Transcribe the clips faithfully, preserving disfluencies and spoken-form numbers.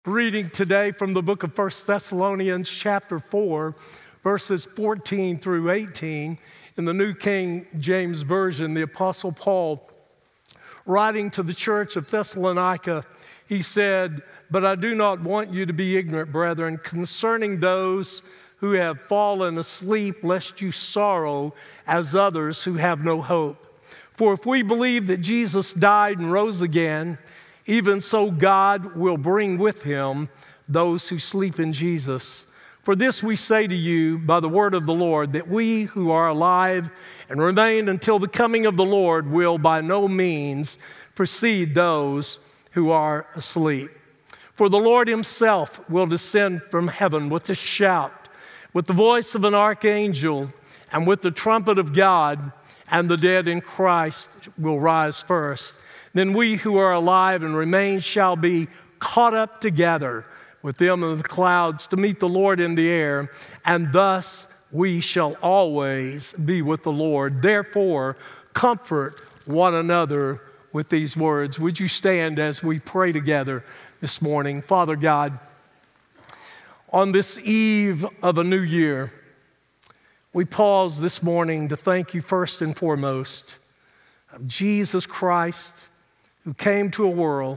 Reading today from the book of First Thessalonians chapter four, verses fourteen through eighteen. In the New King James Version, the Apostle Paul, writing to the church of Thessalonica, he said, "But I do not want you to be ignorant, brethren, concerning those who have fallen asleep, lest you sorrow as others who have no hope. For if we believe that Jesus died and rose again, even so God will bring with him those who sleep in Jesus. For this we say to you by the word of the Lord, that we who are alive and remain until the coming of the Lord will by no means precede those who are asleep. For the Lord himself will descend from heaven with a shout, with the voice of an archangel, and with the trumpet of God, and the dead in Christ will rise first. Then we who are alive and remain shall be caught up together with them in the clouds to meet the Lord in the air, and thus we shall always be with the Lord. Therefore, comfort one another with these words." Would you stand as we pray together this morning? Father God, on this eve of a new year, we pause this morning to thank you first and foremost of Jesus Christ, who came to a world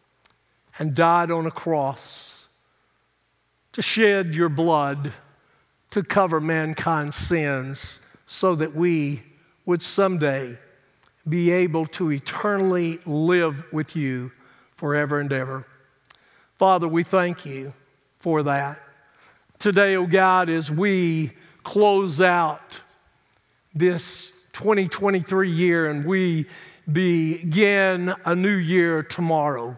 and died on a cross to shed your blood to cover mankind's sins so that we would someday be able to eternally live with you forever and ever. Father, we thank you for that. Today, oh God, as we close out this twenty twenty-three year and we begin a new year tomorrow,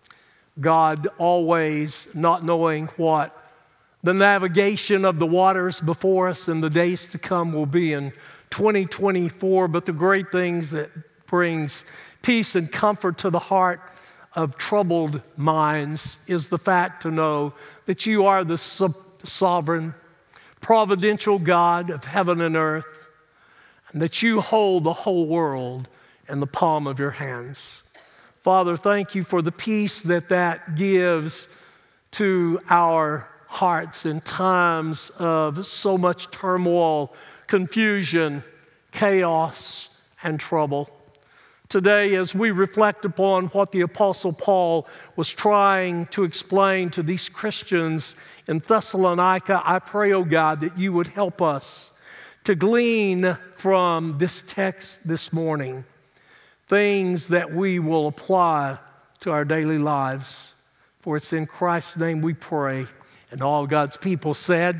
God, always not knowing what the navigation of the waters before us and the days to come will be in twenty twenty-four, but the great things that brings peace and comfort to the heart of troubled minds is the fact to know that you are the sovereign, providential God of heaven and earth, and that you hold the whole world in the palm of your hands. Father, thank you for the peace that that gives to our hearts in times of so much turmoil, confusion, chaos, and trouble. Today, as we reflect upon what the Apostle Paul was trying to explain to these Christians in Thessalonica, I pray, oh God, that you would help us to glean from this text this morning things that we will apply to our daily lives. For it's in Christ's name we pray. And all God's people said,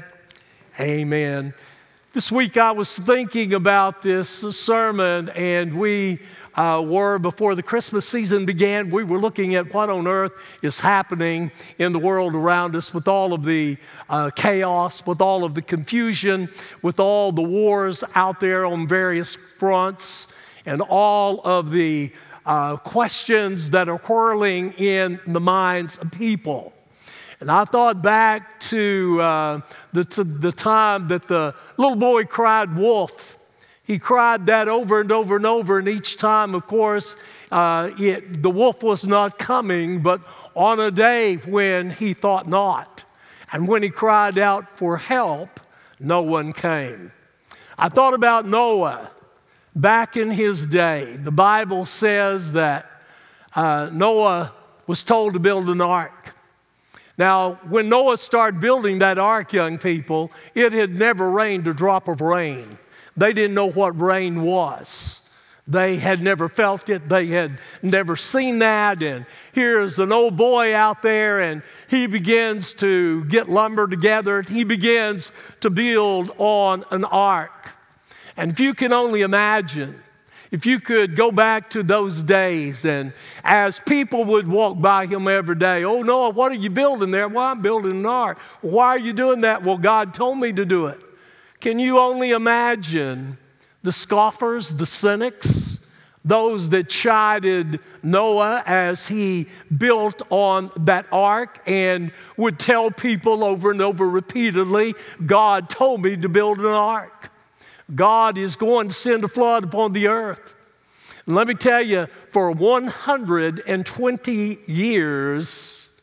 amen. This week I was thinking about this sermon, and we uh, were, before the Christmas season began, we were looking at what on earth is happening in the world around us with all of the uh, chaos, with all of the confusion, with all the wars out there on various fronts, and all of the uh, questions that are whirling in the minds of people. And I thought back to, uh, the, to the time that the little boy cried wolf. He cried that over and over and over, and each time, of course, uh, it, the wolf was not coming, but on a day when he thought not. And when he cried out for help, no one came. I thought about Noah. Back in his day, the Bible says that uh, Noah was told to build an ark. Now, when Noah started building that ark, young people, it had never rained a drop of rain. They didn't know what rain was. They had never felt it. They had never seen that. And here's an old boy out there, and he begins to get lumber together. He begins to build on an ark. And if you can only imagine, if you could go back to those days, and as people would walk by him every day, "Oh, Noah, what are you building there?" "Well, I'm building an ark." "Well, why are you doing that?" "Well, God told me to do it." Can you only imagine the scoffers, the cynics, those that chided Noah as he built on that ark and would tell people over and over repeatedly, "God told me to build an ark. God is going to send a flood upon the earth." And let me tell you, for one hundred twenty years,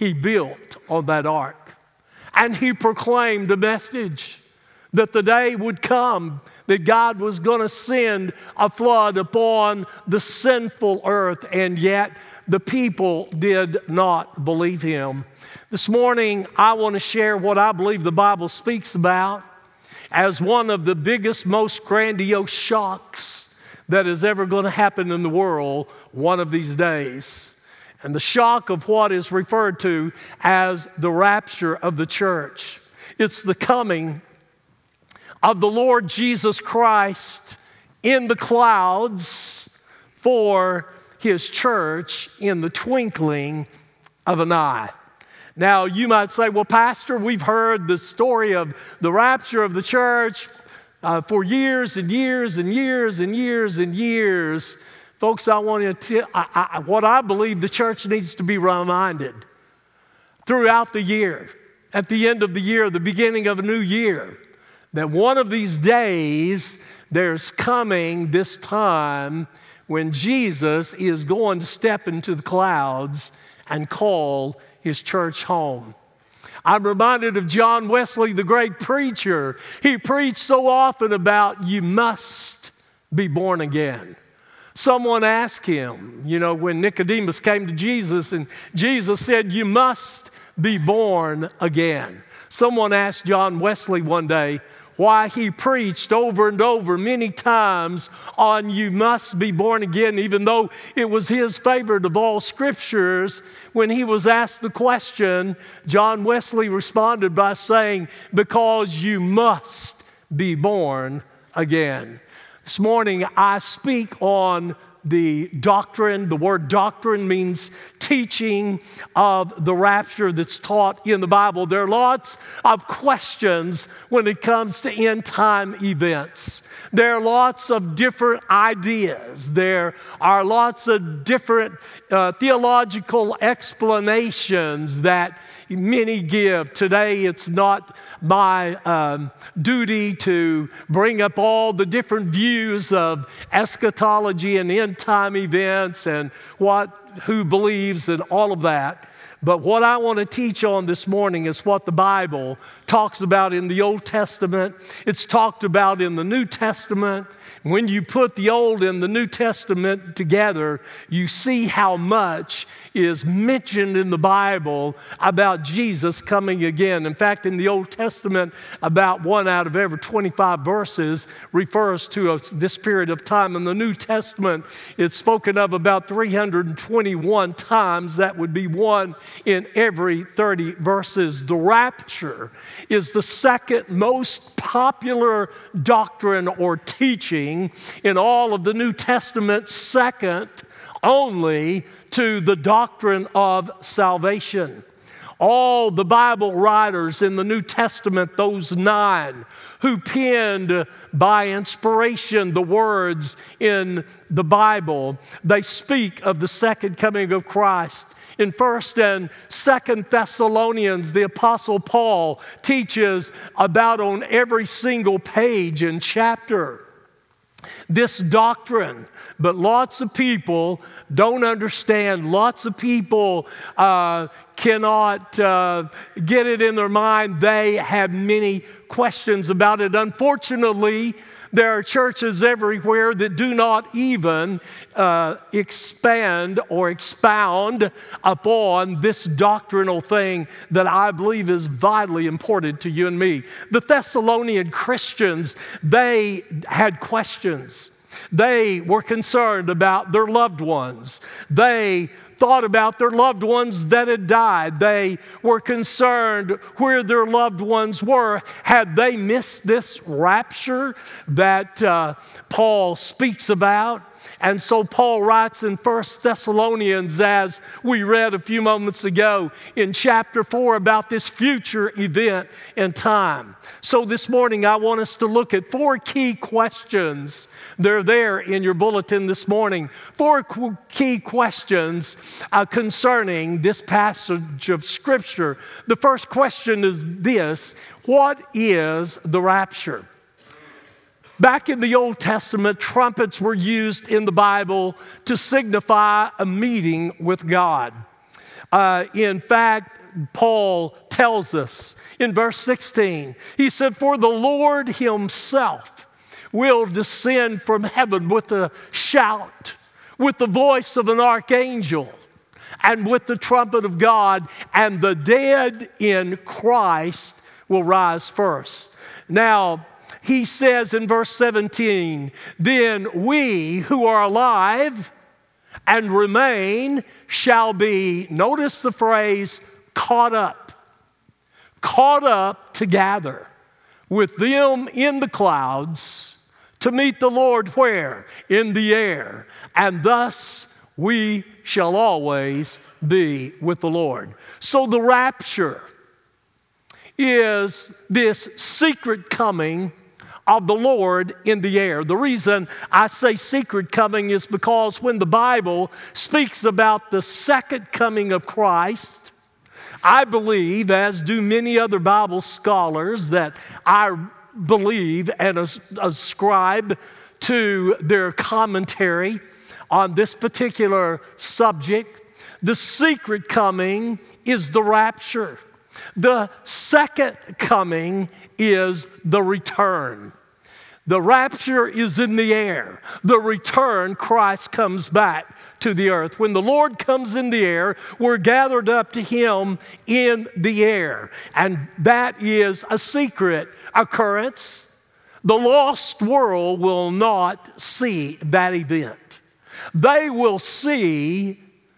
he built on that ark. And he proclaimed a message that the day would come that God was going to send a flood upon the sinful earth, and yet the people did not believe him. This morning, I want to share what I believe the Bible speaks about as one of the biggest, most grandiose shocks that is ever going to happen in the world one of these days. And the shock of what is referred to as the rapture of the church. It's the coming of the Lord Jesus Christ in the clouds for his church in the twinkling of an eye. Now, you might say, well, Pastor, we've heard the story of the rapture of the church uh, for years and years and years and years and years. Folks, I want you to tell I, I, what I believe the church needs to be reminded throughout the year, at the end of the year, the beginning of a new year, that one of these days there's coming this time when Jesus is going to step into the clouds and call his church home. I'm reminded of John Wesley, the great preacher. He preached so often about you must be born again. Someone asked him, you know, when Nicodemus came to Jesus and Jesus said, you must be born again. Someone asked John Wesley one day why he preached over and over many times on you must be born again, even though it was his favorite of all scriptures. When he was asked the question, John Wesley responded by saying, because you must be born again. This morning, I speak on the doctrine. The word doctrine means teaching of the rapture that's taught in the Bible. There are lots of questions when it comes to end time events. There are lots of different ideas. There are lots of different uh, theological explanations that many give. Today, it's not my um, duty to bring up all the different views of eschatology and end time events and what, who believes and all of that. But what I want to teach on this morning is what the Bible talks about in the Old Testament. It's talked about in the New Testament. When you put the Old and the New Testament together, you see how much is mentioned in the Bible about Jesus coming again. In fact, in the Old Testament, about one out of every twenty-five verses refers to a, this period of time. In the New Testament, it's spoken of about three hundred twenty-one times. That would be one in every thirty verses. The rapture is the second most popular doctrine or teaching in all of the New Testament, second only to the doctrine of salvation. All the Bible writers in the New Testament, those nine who penned by inspiration the words in the Bible, they speak of the second coming of Christ. In First and Second Thessalonians, the Apostle Paul teaches about on every single page and chapter this doctrine. But lots of people don't understand. Lots of people uh, cannot uh, get it in their mind. They have many questions about it. Unfortunately, there are churches everywhere that do not even uh, expand or expound upon this doctrinal thing that I believe is vitally important to you and me. The Thessalonian Christians, they had questions. They were concerned about their loved ones. They thought about their loved ones that had died. They were concerned where their loved ones were. Had they missed this rapture that uh, Paul speaks about? And so Paul writes in First Thessalonians, as we read a few moments ago in chapter four, about this future event in time. So this morning I want us to look at four key questions. They're there in your bulletin this morning. Four qu- key questions uh, concerning this passage of Scripture. The first question is this: what is the rapture? Back in the Old Testament, trumpets were used in the Bible to signify a meeting with God. Uh, in fact, Paul tells us in verse sixteen, he said, "For the Lord himself will descend from heaven with a shout, with the voice of an archangel, and with the trumpet of God, and the dead in Christ will rise first." Now, he says in verse seventeen, "Then we who are alive and remain shall be," notice the phrase, "caught up." Caught up together with them in the clouds to meet the Lord where? In the air. And thus we shall always be with the Lord. So the rapture is this secret coming of the Lord in the air. The reason I say secret coming is because when the Bible speaks about the second coming of Christ, I believe, as do many other Bible scholars, that I believe and ascribe to their commentary on this particular subject, the secret coming is the rapture. The second coming is the return. The rapture is in the air. The return, Christ comes back to the earth. When the Lord comes in the air, we're gathered up to him in the air. And that is a secret occurrence. The lost world will not see that event. They will see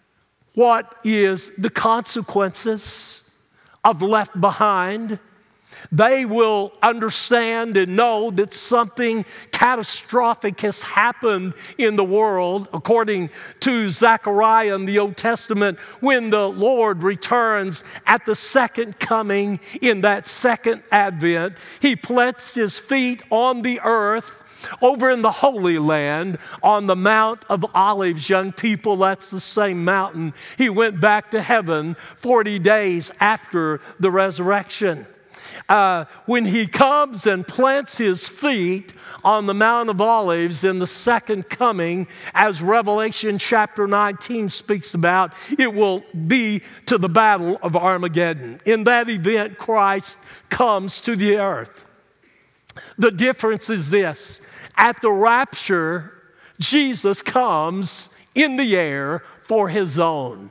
what is the consequences of left behind. They will understand and know that something catastrophic has happened in the world, according to Zechariah in the Old Testament, when the Lord returns at the second coming in that second advent. He plants his feet on the earth over in the Holy Land on the Mount of Olives. Young people, that's the same mountain. He went back to heaven forty days after the resurrection. Uh, when he comes and plants his feet on the Mount of Olives in the second coming, as Revelation chapter nineteen speaks about, it will be to the battle of Armageddon. In that event, Christ comes to the earth. The difference is this: at the rapture, Jesus comes in the air for his own.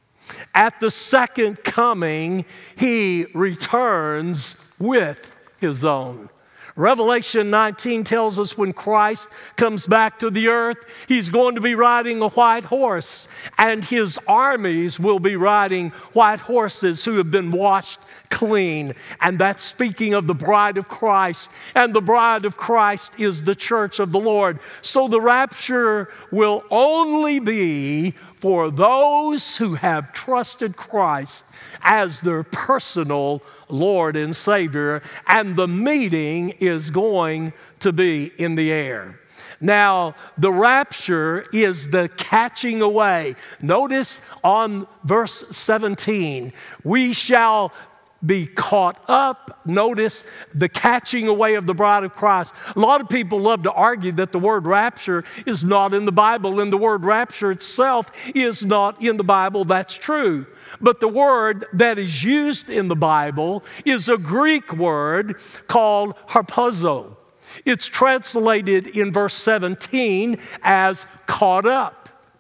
At the second coming, he returns with his own. Revelation nineteen tells us when Christ comes back to the earth, he's going to be riding a white horse, and his armies will be riding white horses who have been washed clean. And that's speaking of the bride of Christ, and the bride of Christ is the church of the Lord. So the rapture will only be for those who have trusted Christ as their personal Lord and Savior, and the meeting is going to be in the air. Now, the rapture is the catching away. Notice on verse seventeen, we shall be caught up. Notice the catching away of the bride of Christ. A lot of people love to argue that the word rapture is not in the Bible, and the word rapture itself is not in the Bible. That's true. But the word that is used in the Bible is a Greek word called harpazo. It's translated in verse seventeen as caught up.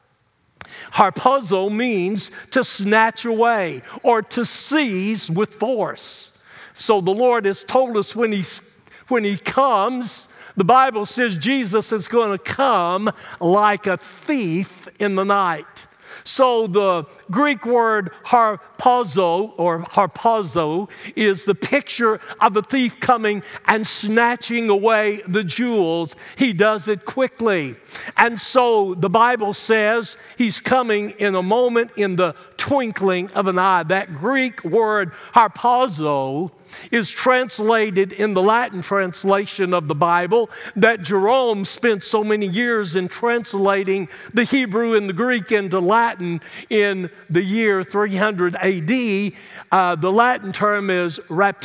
Harpazo means to snatch away or to seize with force. So the Lord has told us when he, when he comes, the Bible says Jesus is going to come like a thief in the night. So the Greek word harpazo or harpazo is the picture of a thief coming and snatching away the jewels. He does it quickly. And so the Bible says he's coming in a moment, in the twinkling of an eye. That Greek word harpazo is translated in the Latin translation of the Bible that Jerome spent so many years in translating the Hebrew and the Greek into Latin in the year three hundred A D. Uh, the Latin term is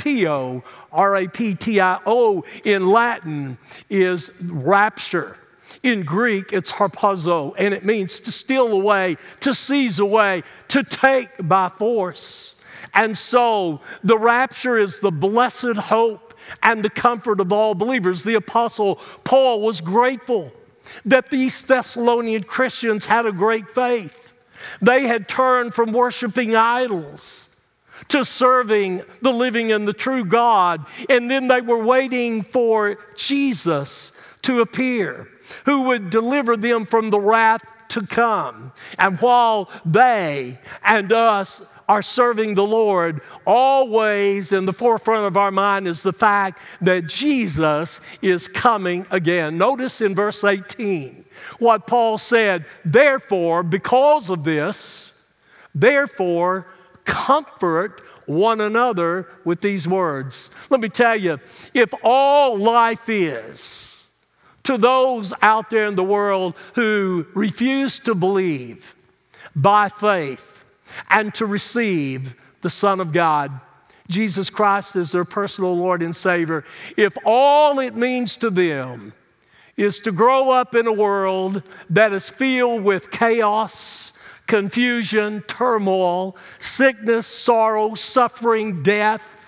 raptio, R A P T I O in Latin is rapture. In Greek, it's harpazo, and it means to steal away, to seize away, to take by force. And so the rapture is the blessed hope and the comfort of all believers. The Apostle Paul was grateful that these Thessalonian Christians had a great faith. They had turned from worshiping idols to serving the living and the true God. And then they were waiting for Jesus to appear, who would deliver them from the wrath to come. And while they and us are serving the Lord, always in the forefront of our mind is the fact that Jesus is coming again. Notice in verse eighteen what Paul said, therefore, because of this, therefore, comfort one another with these words. Let me tell you, if all life is to those out there in the world who refuse to believe by faith and to receive the Son of God, Jesus Christ as their personal Lord and Savior, if all it means to them is to grow up in a world that is filled with chaos, confusion, turmoil, sickness, sorrow, suffering, death.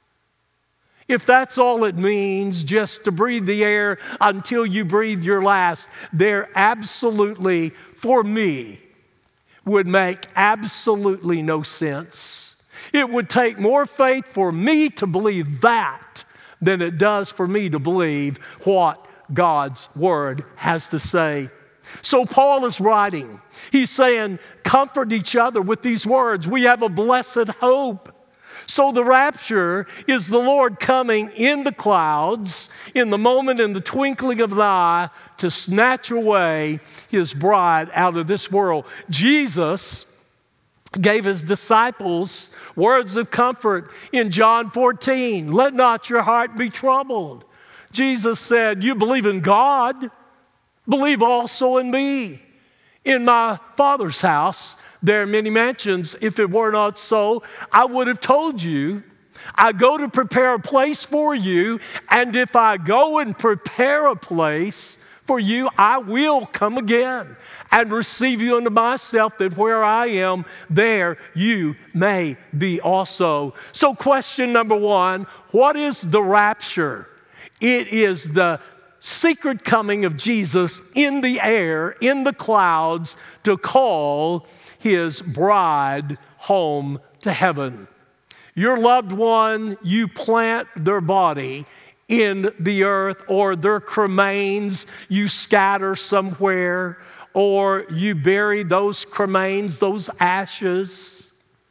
If that's all it means, just to breathe the air until you breathe your last, there absolutely, for me, would make absolutely no sense. It would take more faith for me to believe that than it does for me to believe what God's Word has to say. So Paul is writing. He's saying, comfort each other with these words. We have a blessed hope. So the rapture is the Lord coming in the clouds in the moment, in the twinkling of an eye, to snatch away his bride out of this world. Jesus gave his disciples words of comfort in John fourteen. Let not your heart be troubled. Jesus said, you believe in God, believe also in me. In my Father's house, there are many mansions. If it were not so, I would have told you. I go to prepare a place for you, and if I go and prepare a place for you, I will come again and receive you unto myself, that where I am, there you may be also. So question number one, what is the rapture? It is the secret coming of Jesus in the air, in the clouds, to call his bride home to heaven. Your loved one, you plant their body in the earth, or their cremains you scatter somewhere, or you bury those cremains, those ashes.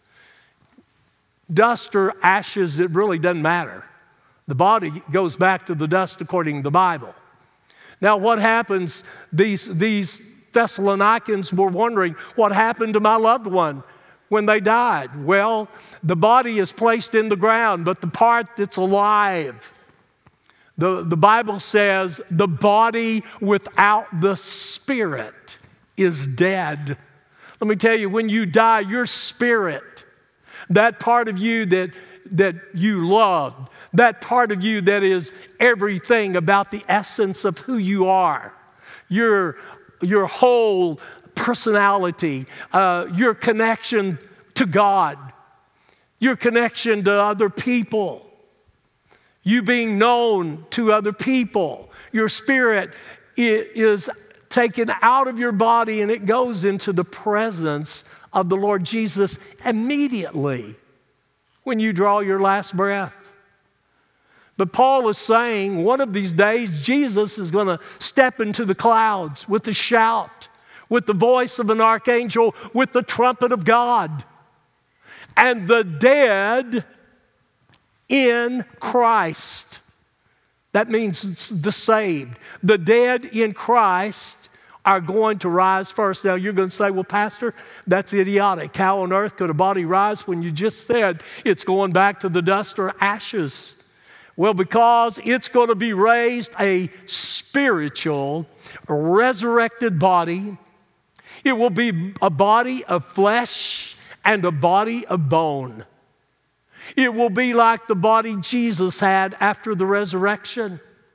Dust or ashes, it really doesn't matter. The body goes back to the dust according to the Bible. Now what happens, these, these Thessalonians were wondering, what happened to my loved one when they died? Well, the body is placed in the ground, but the part that's alive, the, the Bible says the body without the spirit is dead. Let me tell you, when you die, your spirit, that part of you that, that you loved, that part of you that is everything about the essence of who you are, your, your whole personality, uh, your connection to God, your connection to other people, you being known to other people, your spirit is taken out of your body and it goes into the presence of the Lord Jesus immediately when you draw your last breath. But Paul is saying one of these days Jesus is going to step into the clouds with a shout, with the voice of an archangel, with the trumpet of God. And the dead in Christ, that means it's the saved, the dead in Christ are going to rise first. Now you're going to say, well, Pastor, that's idiotic. How on earth could a body rise when you just said it's going back to the dust or ashes? Well, because it's going to be raised a spiritual, resurrected body. It will be a body of flesh and a body of bone. It will be like the body Jesus had after the resurrection.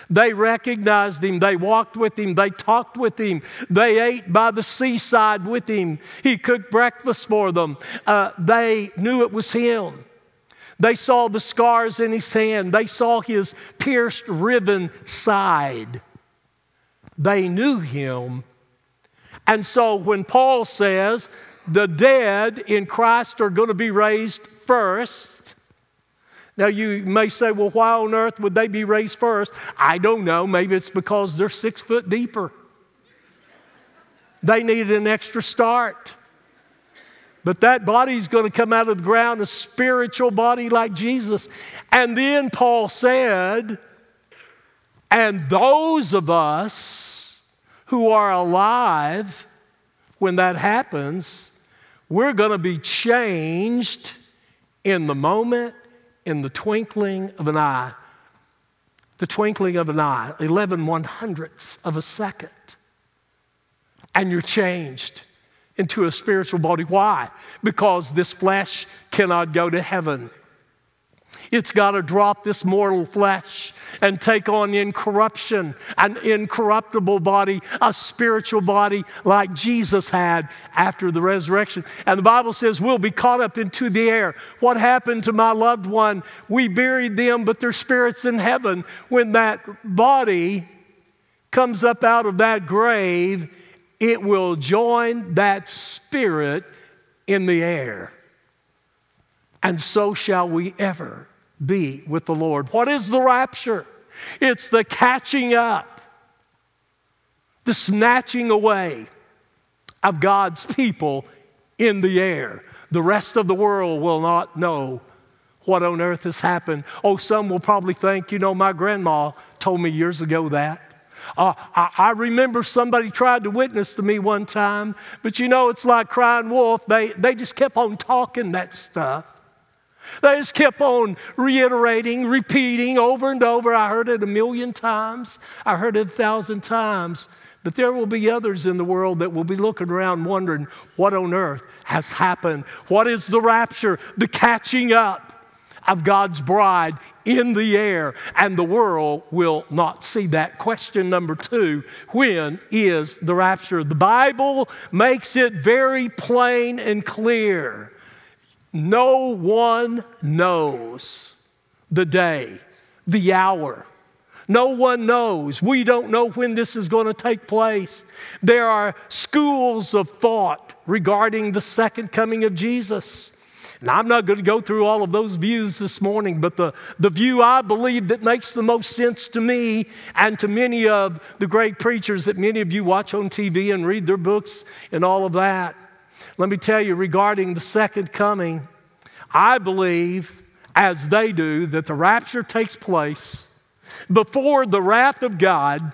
They recognized him. They walked with him. They talked with him. They ate by the seaside with him. He cooked breakfast for them. Uh, they knew it was him. They saw the scars in his hand. They saw his pierced, riven side. They knew him. And so when Paul says the dead in Christ are going to be raised first, now you may say, well, why on earth would they be raised first? I don't know. Maybe it's because they're six foot deeper. They needed an extra start. But that body's going to come out of the ground, a spiritual body like Jesus. And then Paul said, and those of us who are alive when that happens, we're going to be changed in the moment, in the twinkling of an eye. The twinkling of an eye, eleven one hundredths of a second. And you're changed into a spiritual body. Why? Because this flesh cannot go to heaven. It's got to drop this mortal flesh and take on incorruption, an incorruptible body, a spiritual body like Jesus had after the resurrection. And the Bible says we'll be caught up into the air. What happened to my loved one? We buried them, but their spirit's in heaven. When that body comes up out of that grave, it will join that spirit in the air. And so shall we ever be with the Lord. What is the rapture? It's the catching up, the snatching away of God's people in the air. The rest of the world will not know what on earth has happened. Oh, some will probably think, you know, my grandma told me years ago that. Uh, I, I remember somebody tried to witness to me one time, but you know, it's like crying wolf. They, they just kept on talking that stuff. They just kept on reiterating, repeating over and over. I heard it a million times. I heard it a thousand times. But there will be others in the world that will be looking around wondering what on earth has happened. What is the rapture? The catching up of God's bride in the air, and the world will not see that. Question number two, when is the rapture? The Bible makes it very plain and clear. No one knows the day, the hour. No one knows. We don't know when this is going to take place. There are schools of thought regarding the second coming of Jesus. Now, I'm not going to go through all of those views this morning, but the, the view I believe that makes the most sense to me and to many of the great preachers that many of you watch on T V and read their books and all of that. Let me tell you, regarding the second coming, I believe, as they do, that the rapture takes place before the wrath of God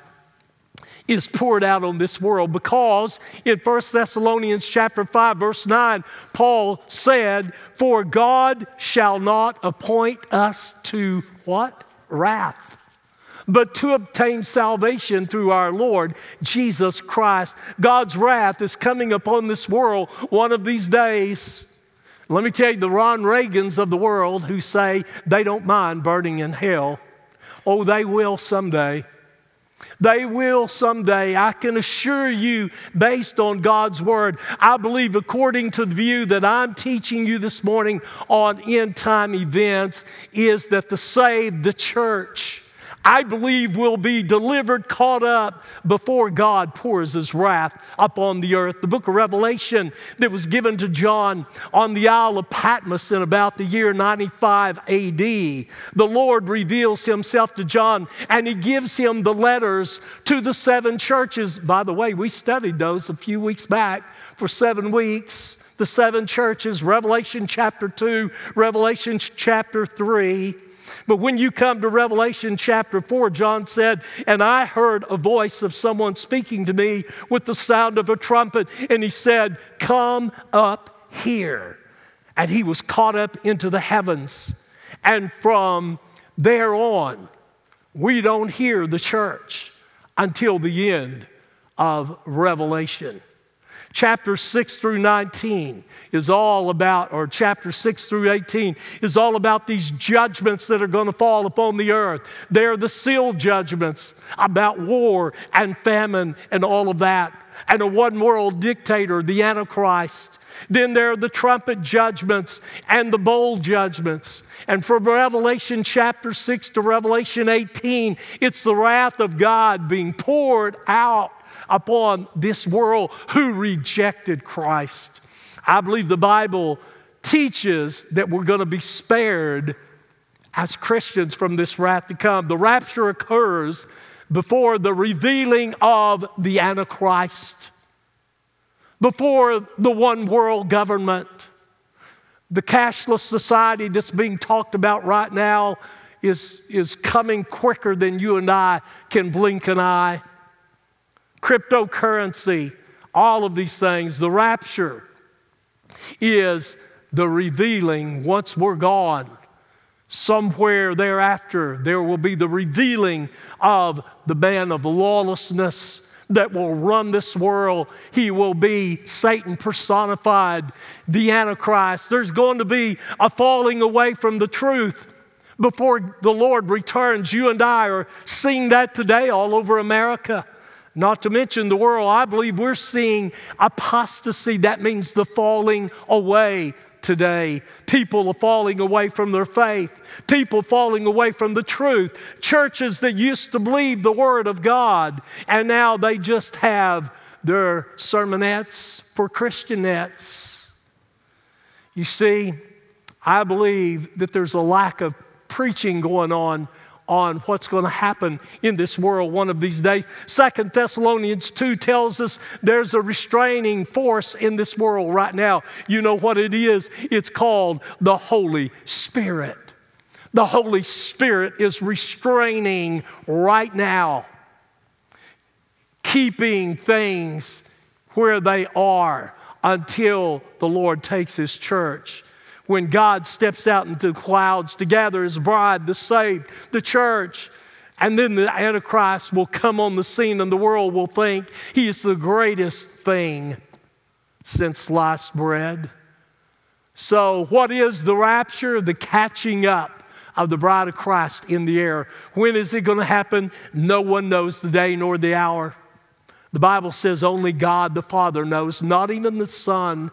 is poured out on this world, because in First Thessalonians chapter five, verse nine, Paul said, "For God shall not appoint us to" what? Wrath, but to obtain salvation through our Lord Jesus Christ. God's wrath is coming upon this world one of these days. Let me tell you, the Ron Reagans of the world who say they don't mind burning in hell, oh, they will someday. They will someday. I can assure you, based on God's word, I believe, according to the view that I'm teaching you this morning on end time events, is that the saved, the church, I believe, will be delivered, caught up before God pours his wrath upon the earth. The book of Revelation that was given to John on the Isle of Patmos in about the year ninety-five A D, the Lord reveals himself to John and he gives him the letters to the seven churches. By the way, we studied those a few weeks back for seven weeks. The seven churches, Revelation chapter two, Revelation chapter three. But when you come to Revelation chapter four, John said, "And I heard a voice of someone speaking to me with the sound of a trumpet. And he said, 'Come up here.' And he was caught up into the heavens. And from there on, we don't hear the church until the end of Revelation." Chapter six through nineteen is all about, or chapter six through eighteen is all about these judgments that are going to fall upon the earth. They're the seal judgments about war and famine and all of that, and a one-world dictator, the Antichrist. Then there are the trumpet judgments and the bowl judgments. And from Revelation chapter six to Revelation eighteen, it's the wrath of God being poured out upon this world who rejected Christ. I believe the Bible teaches that we're going to be spared as Christians from this wrath to come. The rapture occurs before the revealing of the Antichrist, before the one world government. The cashless society that's being talked about right now is, is coming quicker than you and I can blink an eye. Cryptocurrency, all of these things. The rapture is the revealing once we're gone. Somewhere thereafter, there will be the revealing of the man of lawlessness that will run this world. He will be Satan personified, the Antichrist. There's going to be a falling away from the truth before the Lord returns. You and I are seeing that today all over America. Not to mention the world. I believe we're seeing apostasy. That means the falling away today. People are falling away from their faith. People falling away from the truth. Churches that used to believe the Word of God, and now they just have their sermonettes for Christianettes. You see, I believe that there's a lack of preaching going on on what's going to happen in this world one of these days. Second Thessalonians two tells us there's a restraining force in this world right now. You know what it is? It's called the Holy Spirit. The Holy Spirit is restraining right now, keeping things where they are until the Lord takes His church. When God steps out into the clouds to gather His bride, the saved, the church, and then the Antichrist will come on the scene and the world will think he is the greatest thing since sliced bread. So what is the rapture? The catching up of the bride of Christ in the air. When is it going to happen? No one knows the day nor the hour. The Bible says only God the Father knows, not even the Son.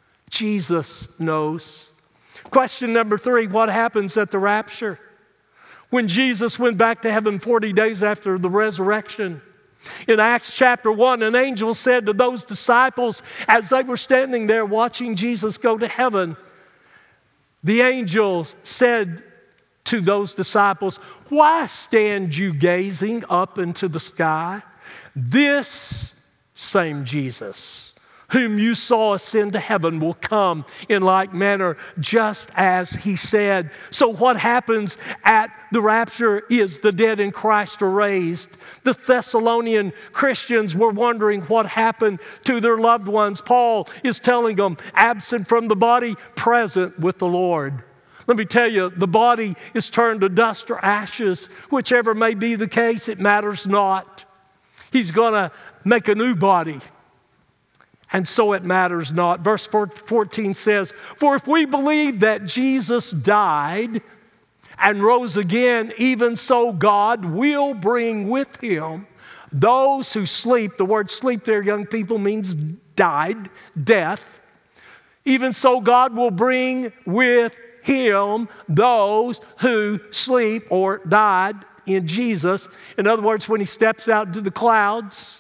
Jesus knows. Question number three, what happens at the rapture? When Jesus went back to heaven forty days after the resurrection. In Acts chapter one, an angel said to those disciples as they were standing there watching Jesus go to heaven, the angel said to those disciples, "Why stand you gazing up into the sky? This same Jesus whom you saw ascend to heaven will come in like manner, just as He said." So what happens at the rapture is the dead in Christ are raised. The Thessalonian Christians were wondering what happened to their loved ones. Paul is telling them, absent from the body, present with the Lord. Let me tell you, the body is turned to dust or ashes. Whichever may be the case, it matters not. He's going to make a new body. And so it matters not. Verse fourteen says, "For if we believe that Jesus died and rose again, even so God will bring with Him those who sleep." The word sleep there, young people, means died, death. "Even so God will bring with Him those who sleep or died in Jesus." In other words, when He steps out into the clouds,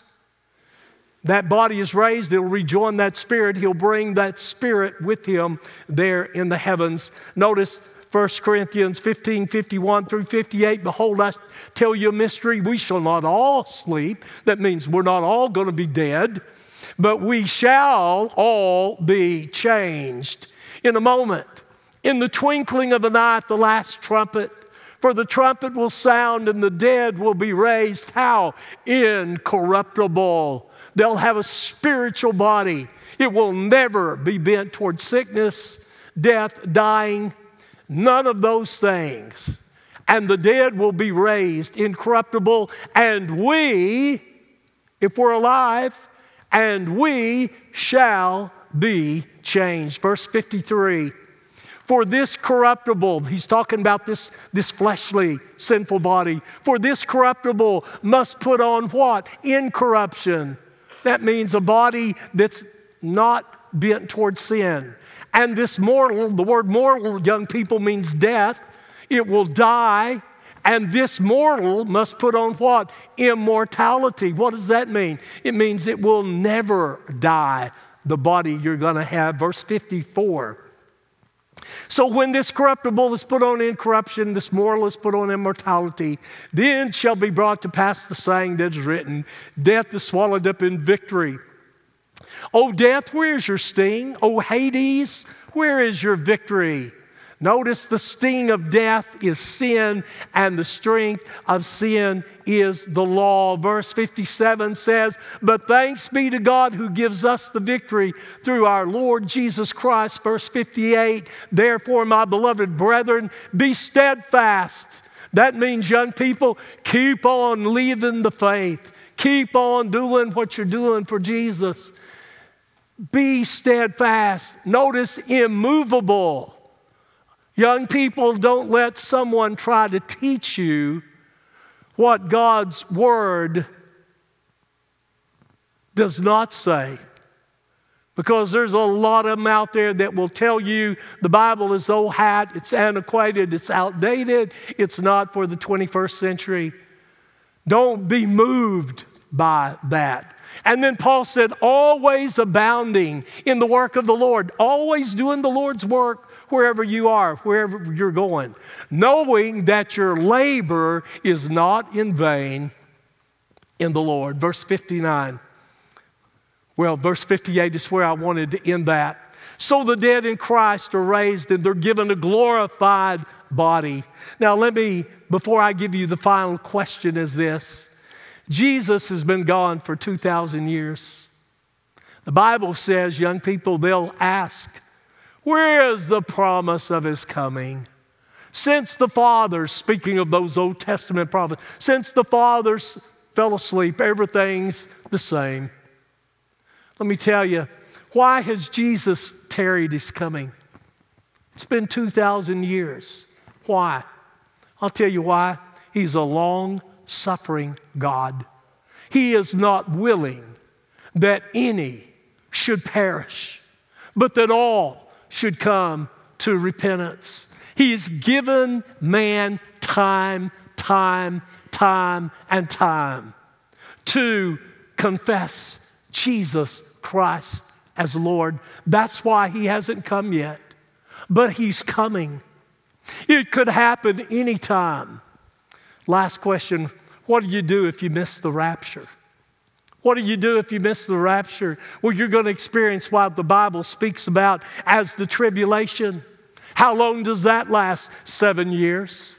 that body is raised, it'll rejoin that spirit. He'll bring that spirit with Him there in the heavens. Notice First Corinthians fifteen, fifty-one through fifty-eight. "Behold, I tell you a mystery. We shall not all sleep." That means we're not all going to be dead, but we shall all be changed in a moment, in the twinkling of an eye at the last trumpet. For the trumpet will sound and the dead will be raised. How? Incorruptible. They'll have a spiritual body. It will never be bent toward sickness, death, dying, none of those things. And the dead will be raised incorruptible, and we, if we're alive, and we shall be changed. Verse fifty-three, for this corruptible, he's talking about this, this fleshly, sinful body. For this corruptible must put on what? Incorruption. That means a body that's not bent towards sin. And this mortal, the word mortal, young people, means death. It will die. And this mortal must put on what? Immortality. What does that mean? It means it will never die, the body you're going to have. Verse fifty-four. So when this corruptible is put on incorruption, this mortal is put on immortality, then shall be brought to pass the saying that is written, death is swallowed up in victory. O death, where is your sting? O Hades, where is your victory? Notice the sting of death is sin, and the strength of sin is the law. Verse fifty-seven says, but thanks be to God who gives us the victory through our Lord Jesus Christ. Verse fifty-eight, therefore, my beloved brethren, be steadfast. That means, young people, keep on living the faith. Keep on doing what you're doing for Jesus. Be steadfast. Notice immovable. Young people, don't let someone try to teach you what God's Word does not say. Because there's a lot of them out there that will tell you the Bible is old hat, it's antiquated, it's outdated, it's not for the twenty-first century. Don't be moved by that. And then Paul said, always abounding in the work of the Lord, always doing the Lord's work wherever you are, wherever you're going, knowing that your labor is not in vain in the Lord. Verse fifty-nine. Well, verse fifty-eight is where I wanted to end that. So the dead in Christ are raised and they're given a glorified body. Now let me, before I give you the final question, is this. Jesus has been gone for two thousand years. The Bible says, young people, they'll ask, where is the promise of his coming? Since the fathers, speaking of those Old Testament prophets, since the fathers fell asleep, everything's the same. Let me tell you, why has Jesus tarried his coming? It's been two thousand years. Why? I'll tell you why. He's a long-suffering God. He is not willing that any should perish, but that all should come to repentance. He's given man time, time, time, and time to confess Jesus Christ as Lord. That's why he hasn't come yet, but he's coming. It could happen anytime. Last question, what do you do if you miss the rapture? What do you do if you miss the rapture? Well, you're going to experience what the Bible speaks about as the tribulation. How long does that last? Seven years.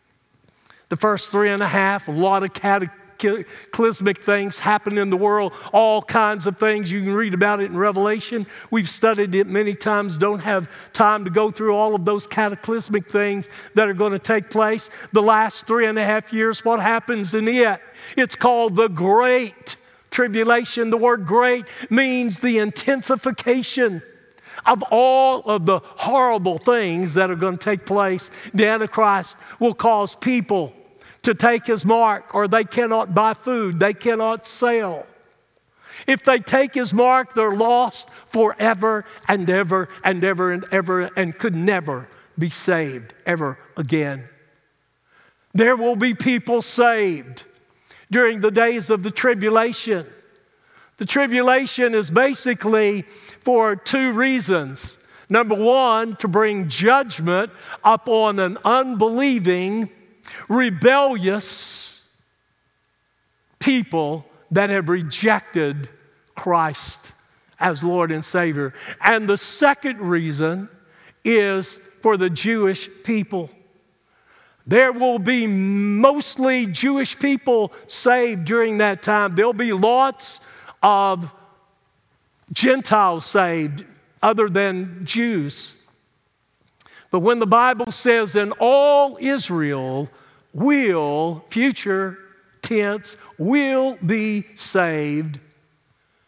The first three and a half, a lot of cataclysmic things happen in the world, all kinds of things. You can read about it in Revelation. We've studied it many times, don't have time to go through all of those cataclysmic things that are going to take place. The last three and a half years, what happens in it? It's called the Great Tribulation. The word great means the intensification of all of the horrible things that are going to take place. The Antichrist will cause people to take his mark, or they cannot buy food, they cannot sell. If they take his mark, they're lost forever and ever and ever and ever and could never be saved ever again. There will be people saved during the days of the tribulation. The tribulation is basically for two reasons. Number one, to bring judgment upon an unbelieving, rebellious people that have rejected Christ as Lord and Savior. And the second reason is for the Jewish people. There will be mostly Jewish people saved during that time. There'll be lots of Gentiles saved other than Jews. But when the Bible says, and all Israel will, future tense, will be saved,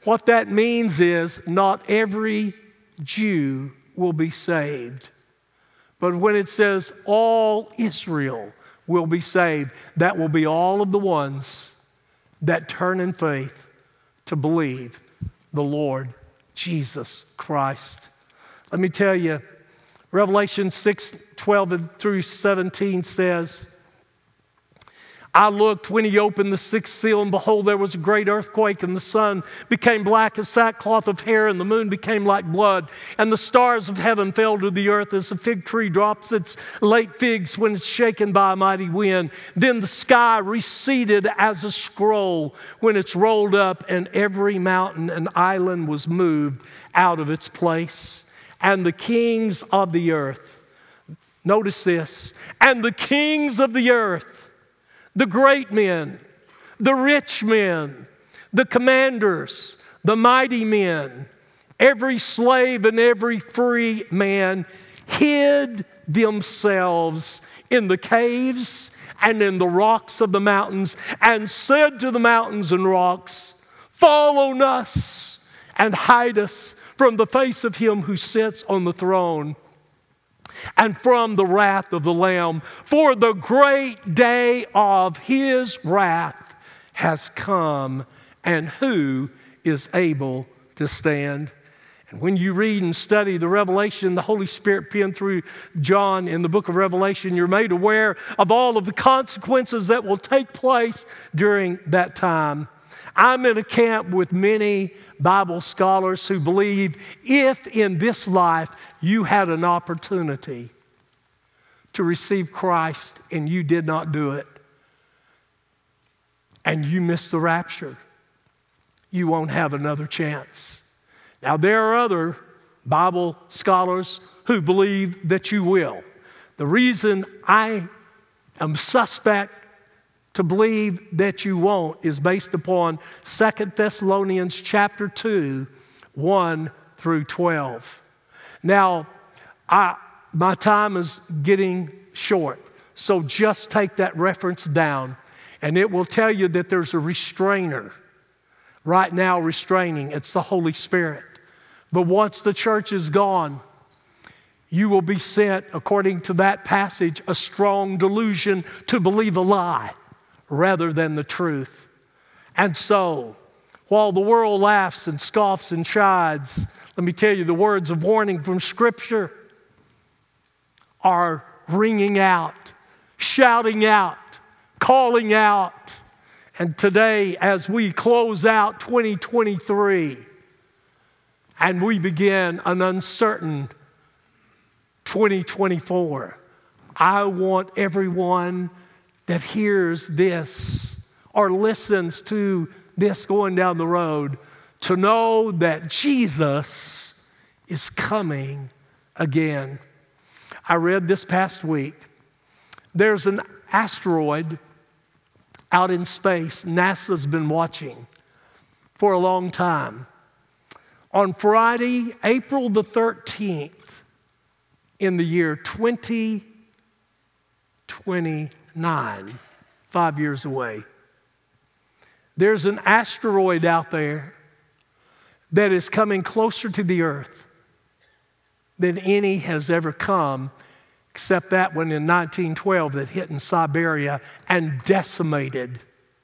What that means is not every Jew will be saved. But when it says all Israel will be saved, that will be all of the ones that turn in faith to believe the Lord Jesus Christ. Let me tell you, Revelation six, twelve through seventeen says, I looked when he opened the sixth seal, and behold, there was a great earthquake, and the sun became black as sackcloth of hair, and the moon became like blood, and the stars of heaven fell to the earth as a fig tree drops its late figs when it's shaken by a mighty wind. Then the sky receded as a scroll when it's rolled up, and every mountain and island was moved out of its place. And the kings of the earth, notice this, and the kings of the earth, the great men, the rich men, the commanders, the mighty men, every slave and every free man hid themselves in the caves and in the rocks of the mountains and said to the mountains and rocks, fall on us and hide us from the face of him who sits on the throne and from the wrath of the Lamb. For the great day of his wrath has come, and who is able to stand? And when you read and study the Revelation, the Holy Spirit penned through John in the book of Revelation, you're made aware of all of the consequences that will take place during that time. I'm in a camp with many Bible scholars who believe if in this life you had an opportunity to receive Christ and you did not do it, and you missed the rapture, you won't have another chance. Now, there are other Bible scholars who believe that you will. The reason I am suspect to believe that you won't is based upon Second Thessalonians chapter two, one through twelve. Now, I, my time is getting short, so just take that reference down, and it will tell you that there's a restrainer right now restraining. It's the Holy Spirit. But once the church is gone, you will be sent, according to that passage, a strong delusion to believe a lie rather than the truth. And so, while the world laughs and scoffs and chides, let me tell you, the words of warning from Scripture are ringing out, shouting out, calling out. And today, as we close out twenty twenty-three and we begin an uncertain twenty twenty-four, I want everyone that hears this or listens to this going down the road to know that Jesus is coming again. I read this past week, there's an asteroid out in space NASA's been watching for a long time. On Friday, April the thirteenth, in the year twenty twenty-nine, five years away, there's an asteroid out there that is coming closer to the earth than any has ever come, except that one in nineteen twelve that hit in Siberia and decimated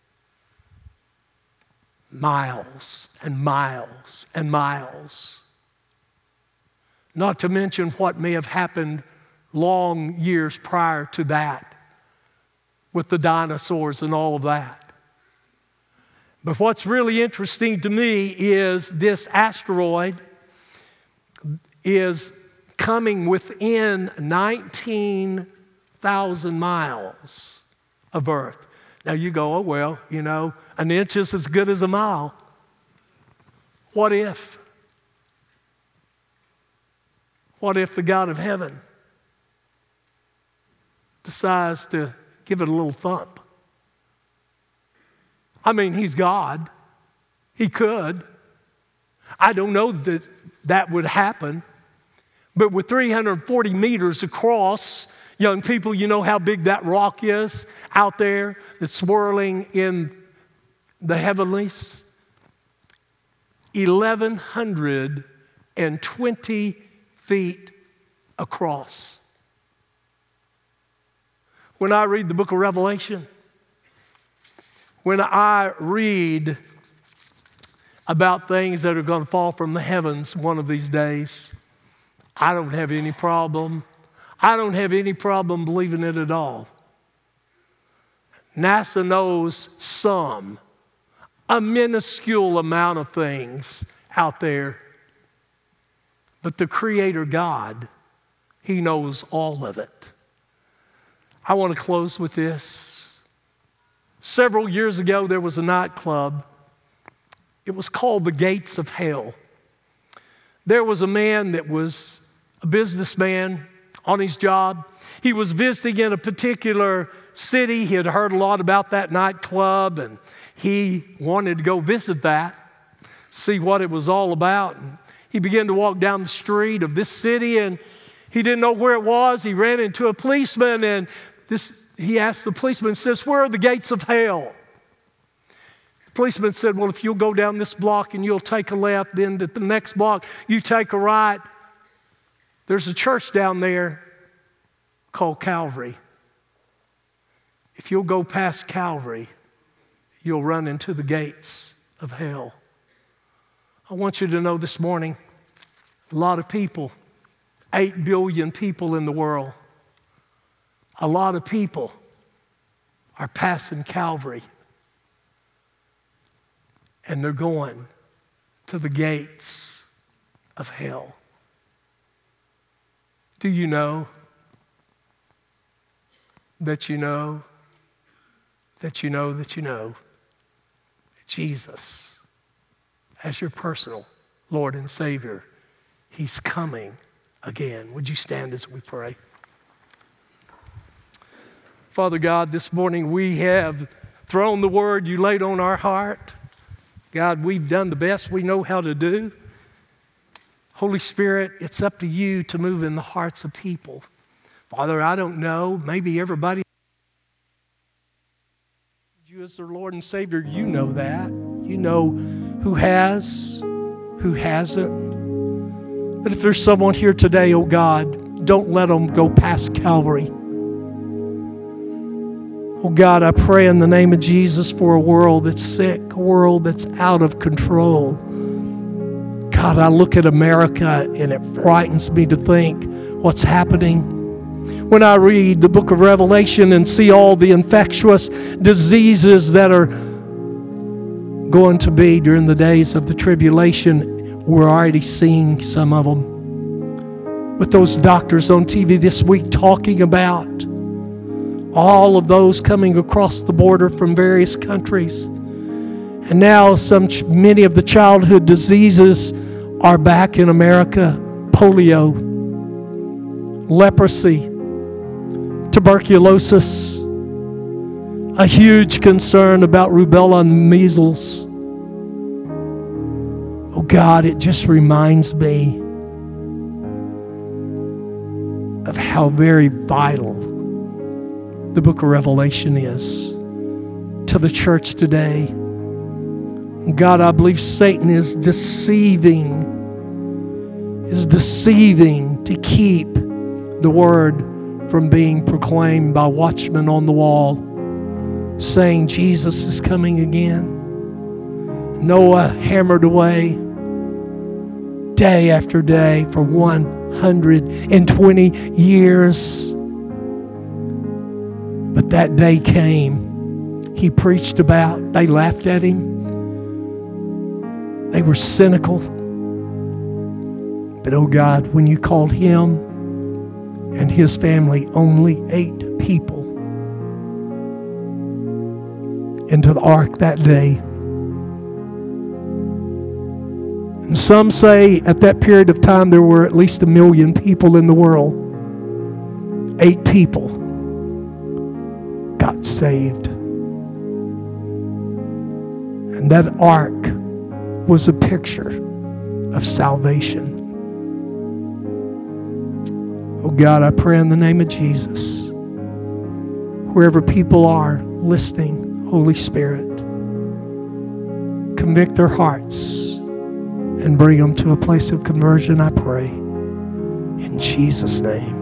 miles and miles and miles. Not to mention what may have happened long years prior to that with the dinosaurs and all of that. But what's really interesting to me is this asteroid is coming within nineteen thousand miles of Earth. Now you go, oh, well, you know, an inch is as good as a mile. What if? What if the God of heaven decides to give it a little thump? I mean, he's God. He could. I don't know that that would happen. But with three hundred forty meters across, young people, you know how big that rock is out there that's swirling in the heavenlies? eleven twenty feet across. When I read the book of Revelation, when I read about things that are going to fall from the heavens one of these days, I don't have any problem. I don't have any problem believing it at all. NASA knows some, a minuscule amount of things out there. But the Creator God, He knows all of it. I want to close with this. Several years ago, there was a nightclub. It was called the Gates of Hell. There was a man that was a businessman on his job. He was visiting in a particular city. He had heard a lot about that nightclub, and he wanted to go visit that, see what it was all about. And he began to walk down the street of this city, and he didn't know where it was. He ran into a policeman, and this, he asked the policeman, says, "Where are the gates of hell?" The policeman said, "Well, if you'll go down this block and you'll take a left, then at the next block you take a right. There's a church down there called Calvary. If you'll go past Calvary, you'll run into the gates of hell." I want you to know this morning, a lot of people, eight billion people in the world, a lot of people are passing Calvary, and they're going to the gates of hell. Do you know that you know that you know that you know that Jesus, as your personal Lord and Savior, He's coming again? Would you stand as we pray? Father God, this morning we have thrown the word you laid on our heart. God, we've done the best we know how to do. Holy Spirit, it's up to you to move in the hearts of people. Father, I don't know, maybe everybody you as their Lord and Savior, you know that. You know who has, who hasn't. But if there's someone here today, oh God, don't let them go past Calvary. Oh God, I pray in the name of Jesus for a world that's sick, a world that's out of control. God, I look at America and it frightens me to think what's happening. When I read the book of Revelation and see all the infectious diseases that are going to be during the days of the tribulation, we're already seeing some of them. With those doctors on T V this week talking about all of those coming across the border from various countries. And now some, many of the childhood diseases are back in America. Polio, leprosy, tuberculosis, a huge concern about rubella and measles. Oh God, it just reminds me of how very vital the book of Revelation is to the church today. God, I believe Satan is deceiving, is deceiving to keep the word from being proclaimed by watchmen on the wall, saying Jesus is coming again. Noah hammered away day after day for one hundred twenty years. But that day came. He preached about. They laughed at him. They were cynical. But oh God, when you called him and his family, only eight people, into the ark that day. And some say at that period of time there were at least a million people in the world. Eight people got saved. And that ark was a picture of salvation. Oh God, I pray in the name of Jesus, wherever people are listening, Holy Spirit, convict their hearts and bring them to a place of conversion, I pray. In Jesus' name.